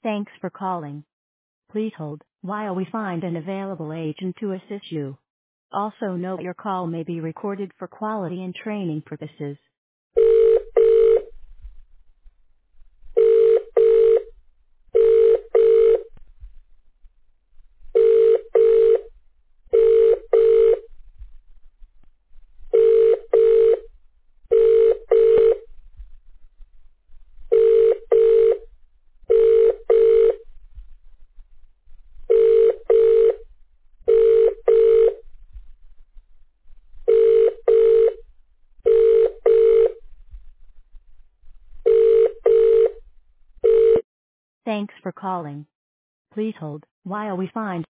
Thanks for calling. Please hold while we find an available agent to assist you. Also note your call may be recorded for quality and training purposes. Thanks for calling. Please hold while we find